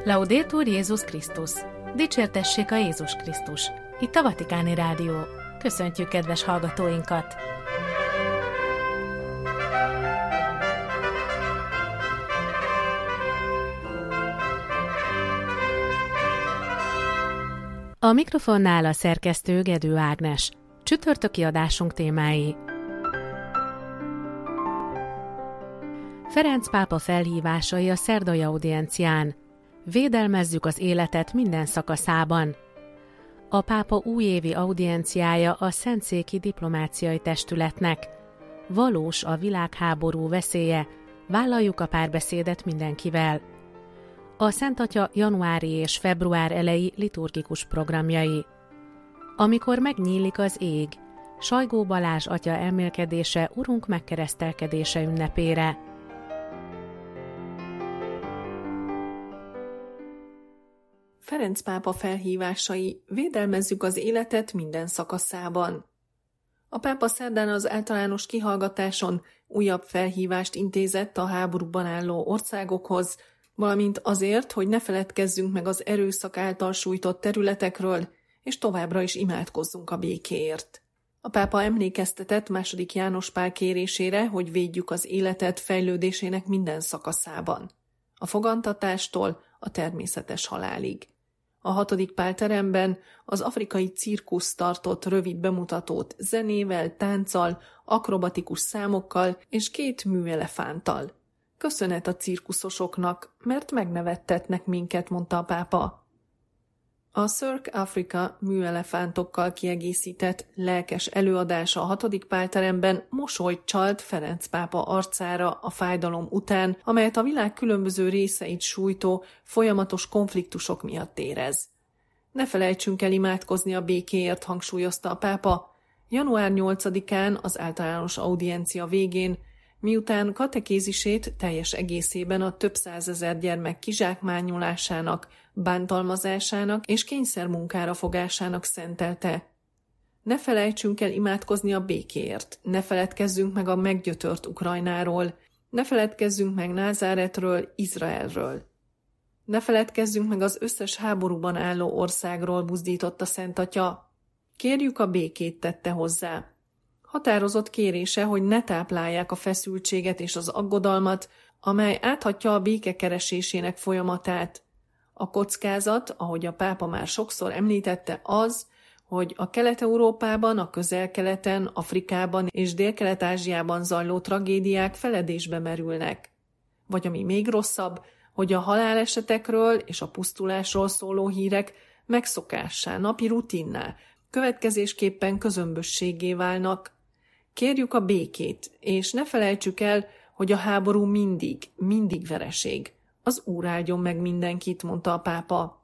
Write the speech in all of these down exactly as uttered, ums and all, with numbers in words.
Laudetur Jézus Krisztus! Dicsértessék a Jézus Krisztus! Itt a Vatikáni Rádió. Köszöntjük kedves hallgatóinkat! A mikrofonnál a szerkesztő Gedő Ágnes. Csütörtöki adásunk témái. Ferenc pápa felhívásai a szerdai audiencián. Védelmezzük az életet minden szakaszában. A pápa újévi audienciája a Szentszéki Diplomáciai Testületnek. Valós a világháború veszélye, vállaljuk a párbeszédet mindenkivel. A Szent Atya januári és február eleji liturgikus programjai. Amikor megnyílik az ég, Sajgó Balázs atya elmélkedése Urunk megkeresztelkedése ünnepére. Ferenc pápa felhívásai, védelmezzük az életet minden szakaszában. A pápa szerdán az általános kihallgatáson újabb felhívást intézett a háborúban álló országokhoz, valamint azért, hogy ne feledkezzünk meg az erőszak által sújtott területekről, és továbbra is imádkozzunk a békéért. A pápa emlékeztetett második János Pál kérésére, hogy védjük az életet fejlődésének minden szakaszában, a fogantatástól a természetes halálig. A hatodik Pálteremben az afrikai cirkusz tartott rövid bemutatót zenével, tánccal, akrobatikus számokkal és két műelefánttal. Köszönet a cirkuszosoknak, mert megnevettetnek minket, mondta a pápa. A Cirque Africa műelefántokkal kiegészített lelkes előadása a hatodik Pálteremben mosolyt csalt Ferenc pápa arcára a fájdalom után, amelyet a világ különböző részeit sújtó, folyamatos konfliktusok miatt érez. Ne felejtsünk el imádkozni a békéért, hangsúlyozta a pápa. január nyolcadikán az általános audiencia végén, miután katekézisét teljes egészében a több százezer gyermek kizsákmányolásának, bántalmazásának és kényszermunkára fogásának szentelte. Ne felejtsünk el imádkozni a békéért, ne feledkezzünk meg a meggyötört Ukrajnáról, ne feledkezzünk meg Názáretről, Izraelről. Ne feledkezzünk meg az összes háborúban álló országról, buzdított a Szent Atya. Kérjük a békét, tette hozzá. Határozott kérése, hogy ne táplálják a feszültséget és az aggodalmat, amely áthatja a béke keresésének folyamatát. A kockázat, ahogy a pápa már sokszor említette, az, hogy a Kelet-Európában, a Közel-Keleten, Afrikában és Dél-Kelet-Ázsiában zajló tragédiák feledésbe merülnek. Vagy ami még rosszabb, hogy a halálesetekről és a pusztulásról szóló hírek megszokássá, napi rutinná, következésképpen közömbösséggé válnak. Kérjük a békét, és ne felejtsük el, hogy a háború mindig, mindig vereség. Az Úr áldjon meg mindenkit, mondta a pápa.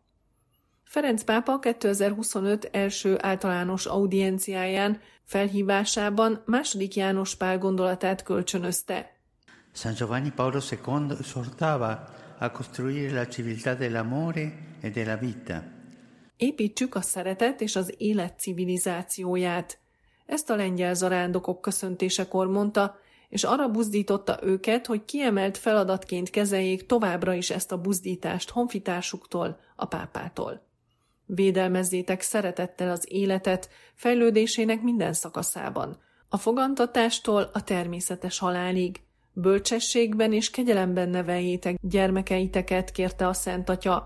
Ferenc pápa kétezer-huszonöt első általános audienciáján felhívásában második János Pál gondolatát kölcsönözte. San Giovanni Paolo secondo esortava a costruire la civiltà dell'amore e della vita. Építsük a szeretet és az élet civilizációját. Ezt a lengyel zarándokok köszöntésekor mondta, és arra buzdította őket, hogy kiemelt feladatként kezeljék továbbra is ezt a buzdítást honfitársuktól, a pápától. Védelmezzétek szeretettel az életet fejlődésének minden szakaszában, a fogantatástól a természetes halálig. Bölcsességben és kegyelemben neveljétek gyermekeiteket, kérte a Szent Atya.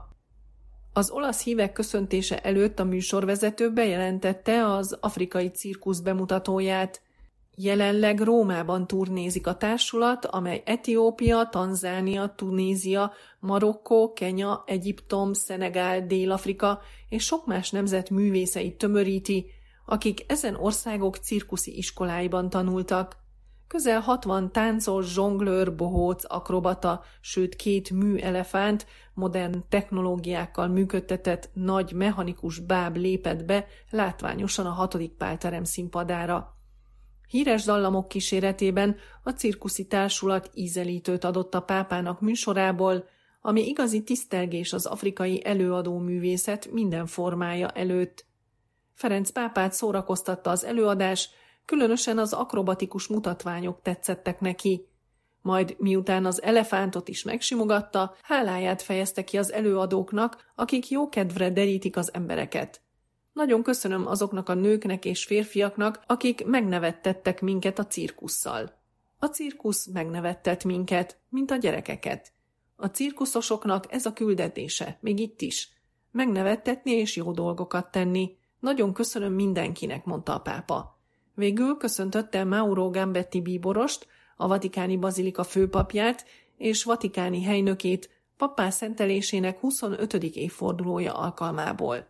Az olasz hívek köszöntése előtt a műsorvezető bejelentette az afrikai cirkusz bemutatóját. Jelenleg Rómában turnézik a társulat, amely Etiópia, Tanzánia, Tunézia, Marokkó, Kenya, Egyiptom, Szenegál, Dél-Afrika és sok más nemzet művészeit tömöríti, akik ezen országok cirkuszi iskoláiban tanultak. Közel hatvan táncos, zsonglőr, bohóc, akrobata, sőt két műelefánt, modern technológiákkal működtetett nagy mechanikus báb lépett be látványosan a hatodik Pálterem színpadára. Híres dallamok kíséretében a cirkuszi társulat ízelítőt adott a pápának műsorából, ami igazi tisztelgés az afrikai előadó művészet minden formája előtt. Ferenc pápát szórakoztatta az előadás, különösen az akrobatikus mutatványok tetszettek neki. Majd miután az elefántot is megsimogatta, háláját fejezte ki az előadóknak, akik jókedvre derítik az embereket. Nagyon köszönöm azoknak a nőknek és férfiaknak, akik megnevettettek minket a cirkusszal. A cirkusz megnevettet minket, mint a gyerekeket. A cirkuszosoknak ez a küldetése, még itt is. Megnevettetni és jó dolgokat tenni. Nagyon köszönöm mindenkinek, mondta a pápa. Végül köszöntötte Mauro Gambetti bíborost, a vatikáni bazilika főpapját és vatikáni helynökét pappá szentelésének huszonötödik évfordulója alkalmából.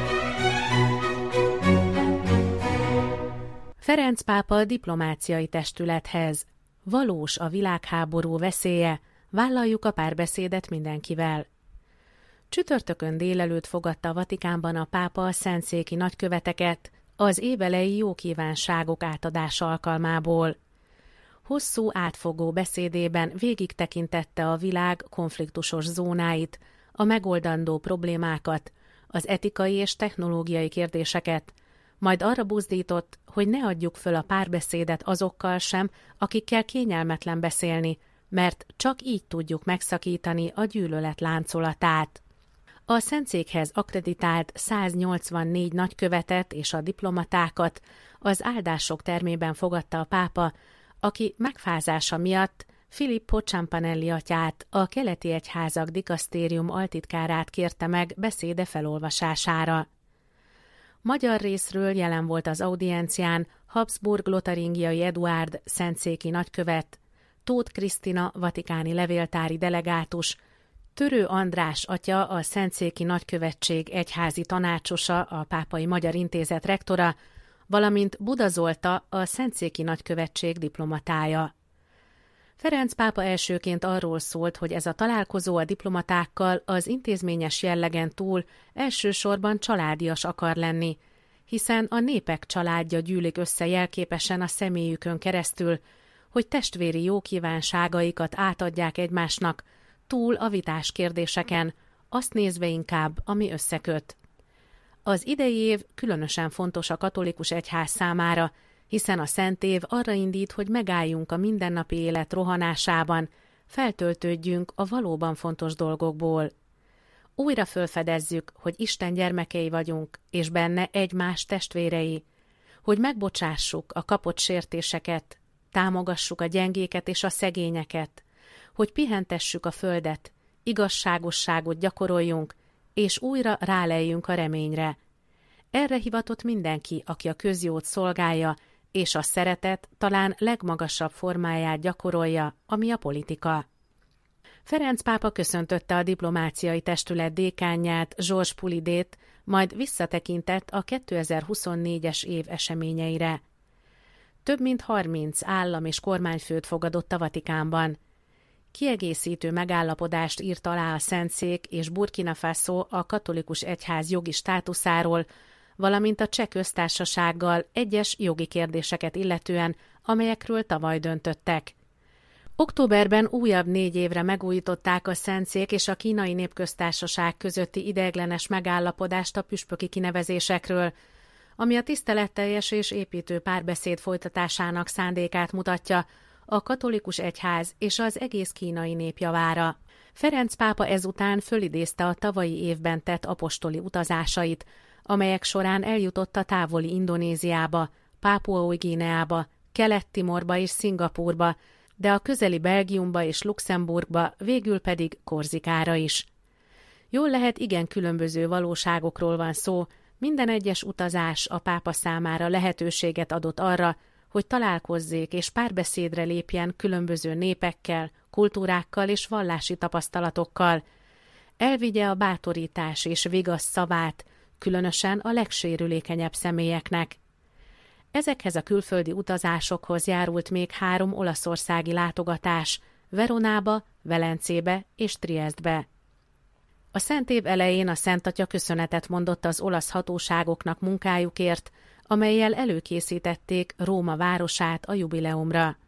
Ferenc pápa diplomáciai testülethez. Valós a világháború veszélye, vállaljuk a párbeszédet mindenkivel. Csütörtökön délelőtt fogadta a Vatikánban a pápa a szentszéki nagyköveteket az évelei jókívánságok átadása alkalmából. Hosszú átfogó beszédében végig tekintette a világ konfliktusos zónáit, a megoldandó problémákat, az etikai és technológiai kérdéseket, majd arra buzdított, hogy ne adjuk föl a párbeszédet azokkal sem, akikkel kényelmetlen beszélni, mert csak így tudjuk megszakítani a gyűlölet láncolatát. A szentszékhez akkreditált száznyolcvannégy nagykövetet és a diplomatákat az áldások termében fogadta a pápa, aki megfázása miatt Filippo Ciampanelli atyát, a keleti egyházak dikasztérium altitkárát kérte meg beszéde felolvasására. Magyar részről jelen volt az audiencián Habsburg-Lotaringiai Eduárd szentszéki nagykövet, Tóth Krisztina vatikáni levéltári delegátus, Törő András atya, a szentszéki nagykövetség egyházi tanácsosa, a Pápai Magyar Intézet rektora, valamint Buda Zolta, a szentszéki nagykövetség diplomatája. Ferenc pápa elsőként arról szólt, hogy ez a találkozó a diplomatákkal az intézményes jellegen túl elsősorban családias akar lenni, hiszen a népek családja gyűlik össze jelképesen a személyükön keresztül, hogy testvéri jókívánságaikat átadják egymásnak, túl a vitás kérdéseken, azt nézve inkább, ami összeköt. Az idei év különösen fontos a katolikus egyház számára, hiszen a szent év arra indít, hogy megálljunk a mindennapi élet rohanásában, feltöltődjünk a valóban fontos dolgokból. Újra fölfedezzük, hogy Isten gyermekei vagyunk, és benne egymás testvérei, hogy megbocsássuk a kapott sértéseket, támogassuk a gyengéket és a szegényeket, hogy pihentessük a földet, igazságosságot gyakoroljunk, és újra ráleljünk a reményre. Erre hivatott mindenki, aki a közjót szolgálja, és a szeretet talán legmagasabb formáját gyakorolja, ami a politika. Ferenc pápa köszöntötte a diplomáciai testület dékánját, Georges Poulidét, majd visszatekintett a kétezer-huszonnégyes év eseményeire. Több mint harminc állam és kormányfőt fogadott a Vatikánban. Kiegészítő megállapodást írt alá a Szentszék és Burkina Faso a katolikus egyház jogi státuszáról, valamint a Cseh Köztársasággal egyes jogi kérdéseket illetően, amelyekről tavaly döntöttek. Októberben újabb négy évre megújították a Szentszék és a Kínai Népköztársaság közötti ideiglenes megállapodást a püspöki kinevezésekről, ami a tiszteletteljes és építő párbeszéd folytatásának szándékát mutatja a katolikus egyház és az egész kínai nép javára. Ferenc pápa ezután fölidézte a tavalyi évben tett apostoli utazásait, amelyek során eljutott a távoli Indonéziába, Pápua Új-Guineába, Kelet-Timorba és Szingapúrba, de a közeli Belgiumba és Luxemburgba, végül pedig Korzikára is. Jól lehet, igen különböző valóságokról van szó, minden egyes utazás a pápa számára lehetőséget adott arra, hogy találkozzék és párbeszédre lépjen különböző népekkel, kultúrákkal és vallási tapasztalatokkal, elvigye a bátorítás és vigasz szavát, különösen a legsérülékenyebb személyeknek. Ezekhez a külföldi utazásokhoz járult még három olaszországi látogatás, Veronába, Velencébe és Triestbe. A szent év elején a Szent Atya köszönetet mondott az olasz hatóságoknak munkájukért, amellyel előkészítették Róma városát a jubileumra.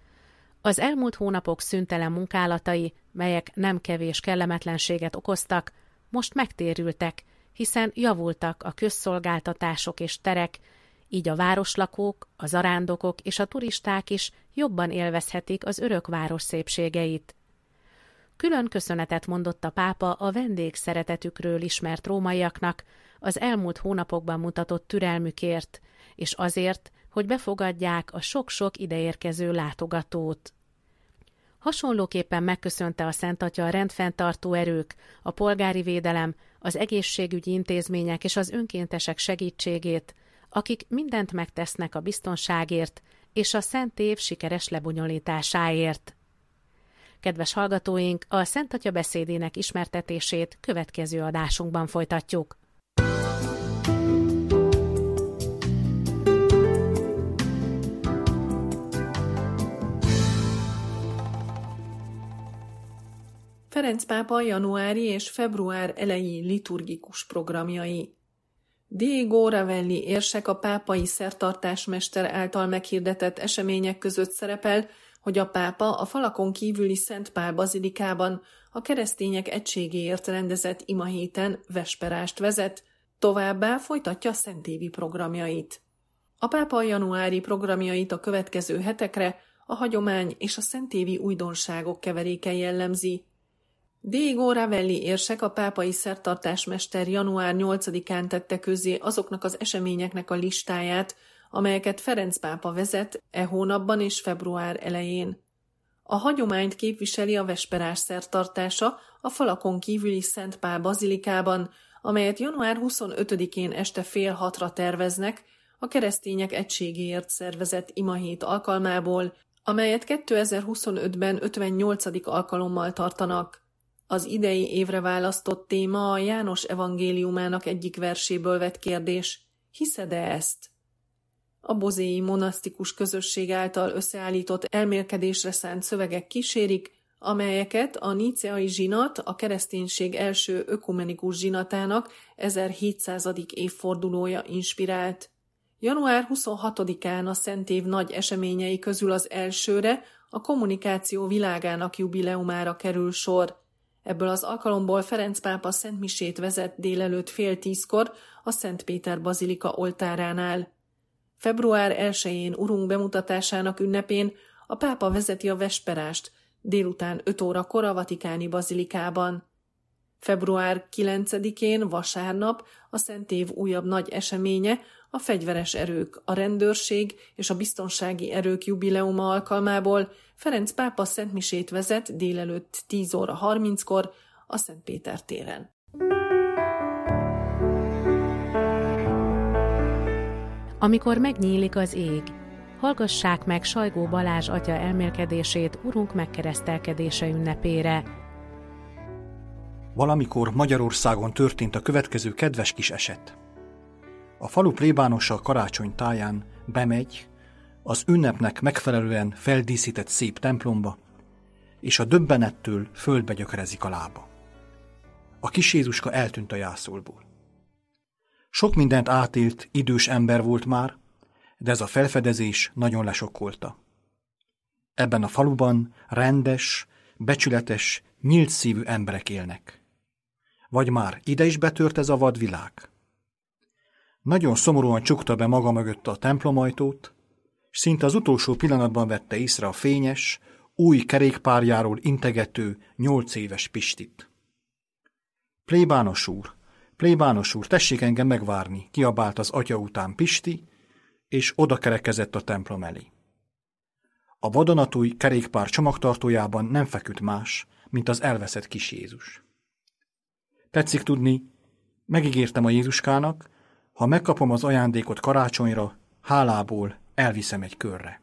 Az elmúlt hónapok szüntelen munkálatai, melyek nem kevés kellemetlenséget okoztak, most megtérültek, hiszen javultak a közszolgáltatások és terek, Így a városlakók, a zarándokok és a turisták is jobban élvezhetik az örök város szépségeit. Külön köszönetet mondott a pápa a vendégszeretetükről ismert rómaiaknak az elmúlt hónapokban mutatott türelmükért, és azért, hogy befogadják a sok-sok ideérkező látogatót. Hasonlóképpen megköszönte a Szent Atya a rendfenntartó erők, a polgári védelem, az egészségügyi intézmények és az önkéntesek segítségét, akik mindent megtesznek a biztonságért és a Szent Év sikeres lebonyolításáért. Kedves hallgatóink, a Szent Atya beszédének ismertetését következő adásunkban folytatjuk. Ferenc pápa januári és február eleji liturgikus programjai. Diego Ravelli érsek a pápai szertartásmester által meghirdetett események között szerepel, hogy a pápa a falakon kívüli Szent Pál bazilikában a keresztények egységéért rendezett imahéten vesperást vezet, továbbá folytatja szentévi programjait. A pápa januári programjait a következő hetekre a hagyomány és a szentévi újdonságok keveréke jellemzi. Diego Ravelli érsek, a pápai szertartásmester január nyolcadikán tette közzé azoknak az eseményeknek a listáját, amelyeket Ferenc pápa vezet e hónapban és február elején. A hagyományt képviseli a vesperás szertartása a falakon kívüli Szent Pál bazilikában, amelyet január huszonötödikén este fél hatra terveznek a keresztények egységéért szervezett imahét alkalmából, amelyet kétezer-huszonötben ötvennyolcadik alkalommal tartanak. Az idei évre választott téma a János evangéliumának egyik verséből vett kérdés: hiszed-e ezt? A bozéi monasztikus közösség által összeállított elmélkedésre szánt szövegek kísérik, amelyeket a níceai zsinat, a kereszténység első ökumenikus zsinatának ezerhétszázadik évfordulója inspirált. január huszonhatodikán a Szent Év nagy eseményei közül az elsőre, a kommunikáció világának jubileumára kerül sor. Ebből az alkalomból Ferenc pápa szentmisét vezet délelőtt fél tízkor a Szent Péter bazilika oltáránál. február elsején Urunk bemutatásának ünnepén a pápa vezeti a vesperást délután öt órakor a Vatikáni bazilikában. február kilencedikén vasárnap a Szent Év újabb nagy eseménye, a fegyveres erők, a rendőrség és a biztonsági erők jubileuma alkalmából Ferenc pápa szentmisét vezet délelőtt tíz óra harminckor a Szent Péter téren. Amikor megnyílik az ég, hallgassák meg Sajgó Balázs atya elmélkedését Urunk megkeresztelkedése ünnepére. Valamikor Magyarországon történt a következő kedves kis eset. A falu plébánosa karácsony táján bemegy az ünnepnek megfelelően feldíszített szép templomba, és a döbbenettől földbe gyökerezik a lába. A kis Jézuska eltűnt a jászolból. Sok mindent átélt, idős ember volt már, de ez a felfedezés nagyon lesokkolta. Ebben a faluban rendes, becsületes, nyílt szívű emberek élnek. Vagy már ide is betört ez a vadvilág? Nagyon szomorúan csukta be maga mögött a templomajtót, s szinte az utolsó pillanatban vette észre a fényes, új kerékpárjáról integető nyolc éves Pistit. Plébános úr, plébános úr, tessék engem megvárni, kiabált az atya után Pisti, és oda kerekezett a templom elé. A vadonatúj kerékpár csomagtartójában nem feküdt más, mint az elveszett kis Jézus. Tetszik tudni, megígértem a Jézuskának, ha megkapom az ajándékot karácsonyra, hálából elviszem egy körre.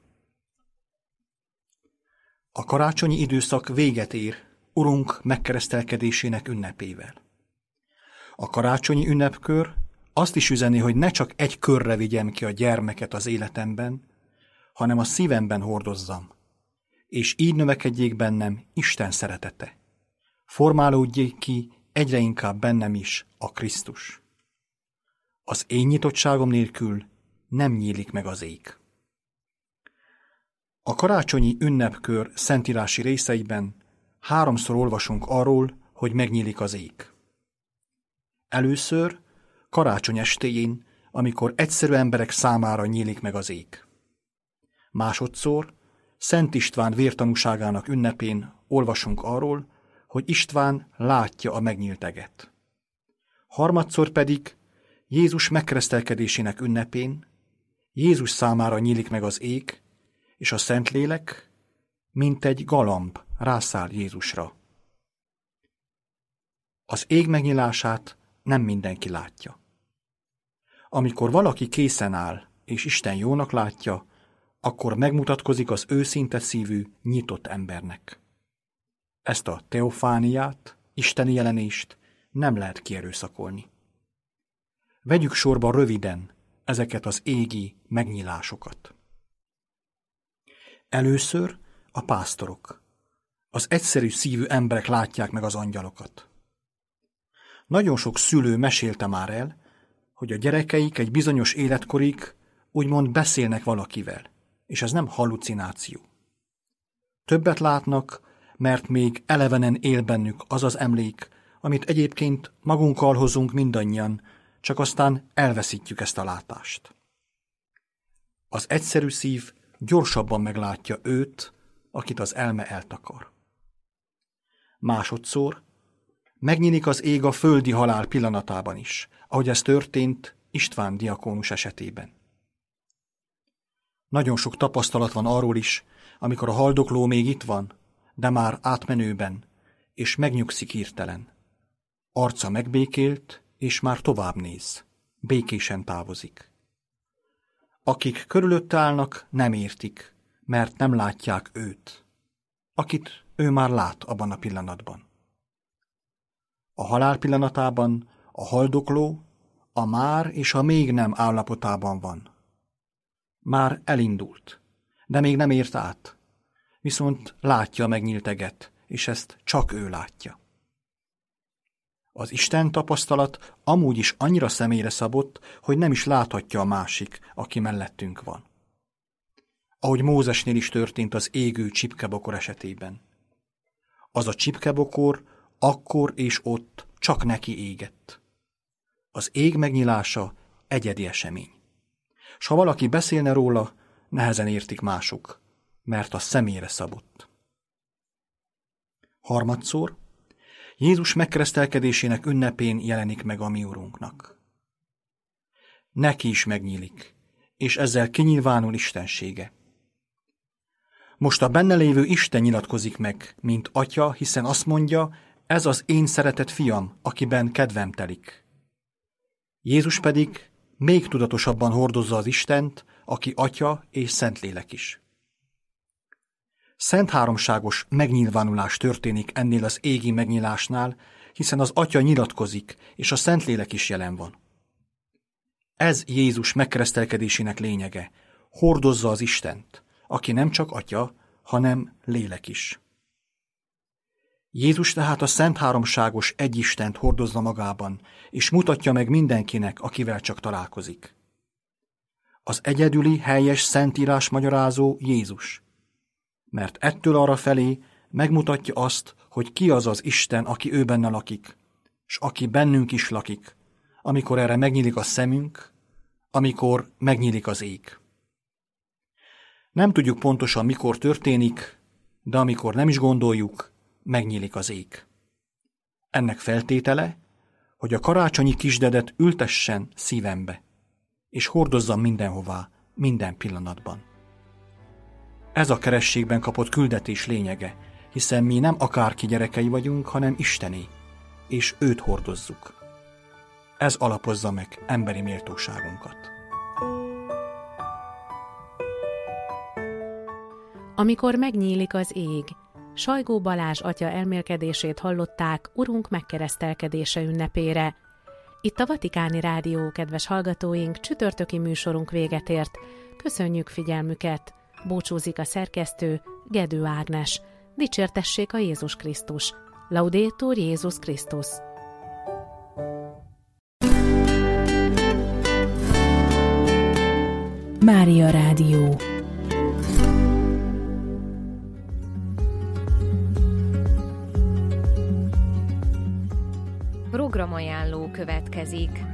A karácsonyi időszak véget ér Urunk megkeresztelkedésének ünnepével. A karácsonyi ünnepkör azt is üzeni, hogy ne csak egy körre vigyem ki a gyermeket az életemben, hanem a szívemben hordozzam, és így növekedjék bennem Isten szeretete. Formálódjék ki egyre inkább bennem is a Krisztus. Az én nyitottságom nélkül nem nyílik meg az ég. A karácsonyi ünnepkör szentírási részeiben háromszor olvasunk arról, hogy megnyílik az ég. Először, karácsony estéjén, amikor egyszerű emberek számára nyílik meg az ég. Másodszor, Szent István vértanúságának ünnepén olvasunk arról, hogy István látja a megnyílt eget. Harmadszor pedig Jézus megkeresztelkedésének ünnepén Jézus számára nyílik meg az ég, és a Szentlélek, mint egy galamb rászáll Jézusra. Az ég megnyílását nem mindenki látja. Amikor valaki készen áll, és Isten jónak látja, akkor megmutatkozik az őszinte szívű, nyitott embernek. Ezt a teofániát, isteni jelenést nem lehet kierőszakolni. Vegyük sorba röviden ezeket az égi megnyílásokat. Először a pásztorok, az egyszerű szívű emberek látják meg az angyalokat. Nagyon sok szülő mesélte már el, hogy a gyerekeik egy bizonyos életkorig úgymond beszélnek valakivel, és ez nem hallucináció. Többet látnak, mert még elevenen él bennük az az emlék, amit egyébként magunkkal hozunk mindannyian, csak aztán elveszítjük ezt a látást. Az egyszerű szív gyorsabban meglátja őt, akit az elme eltakar. Másodszor megnyílik az ég a földi halál pillanatában is, ahogy ez történt István diakónus esetében. Nagyon sok tapasztalat van arról is, amikor a haldokló még itt van, de már átmenőben, és megnyugszik hirtelen. Arca megbékélt, és már tovább néz. Békésen távozik. Akik körülötte állnak, nem értik, mert nem látják őt, akit ő már lát abban a pillanatban. A halál pillanatában a haldokló a már és a még nem állapotában van. Már elindult, de még nem ért át, viszont látja a megnyílt eget, és ezt csak ő látja. Az Isten tapasztalat amúgy is annyira személyre szabott, hogy nem is láthatja a másik, aki mellettünk van. Ahogy Mózesnél is történt az égő csipkebokor esetében. Az a csipkebokor akkor és ott csak neki égett. Az ég megnyílása egyedi esemény. S ha valaki beszélne róla, nehezen értik mások, mert a személyre szabott. Harmadszor, Jézus megkeresztelkedésének ünnepén jelenik meg a mi Urunknak. Neki is megnyílik, és ezzel kinyilvánul istensége. Most a benne lévő Isten nyilatkozik meg, mint Atya, hiszen azt mondja, ez az én szeretett fiam, akiben kedvem telik. Jézus pedig még tudatosabban hordozza az Istent, aki Atya és Szentlélek is. Szent háromságos megnyilvánulás történik ennél az égi megnyilásnál, hiszen az Atya nyilatkozik, és a Szentlélek is jelen van. Ez Jézus megkeresztelkedésének lényege, hordozza az Istent, aki nem csak Atya, hanem Lélek is. Jézus tehát a szent háromságos egy Istent hordozza magában, és mutatja meg mindenkinek, akivel csak találkozik. Az egyedüli, helyes szentírás magyarázó Jézus, mert ettől arra felé megmutatja azt, hogy ki az az Isten, aki ő benne lakik, s aki bennünk is lakik, amikor erre megnyílik a szemünk, amikor megnyílik az ég. Nem tudjuk pontosan, mikor történik, de amikor nem is gondoljuk, megnyílik az ég. Ennek feltétele, hogy a karácsonyi kisdedet ültessen szívembe, és hordozzam mindenhová, minden pillanatban. Ez a kerességben kapott küldetés lényege, hiszen mi nem akárki gyerekei vagyunk, hanem Istené, és őt hordozzuk. Ez alapozza meg emberi méltóságunkat. Amikor megnyílik az ég, Sajgó Balázs atya elmélkedését hallották Urunk megkeresztelkedése ünnepére. Itt a Vatikáni Rádió, kedves hallgatóink, csütörtöki műsorunk véget ért. Köszönjük figyelmüket! Búcsúzik a szerkesztő, Gedő Ágnes. Dicsértessék a Jézus Krisztus! Laudetur Jézus Krisztus! Mária Rádió. Programajánló következik.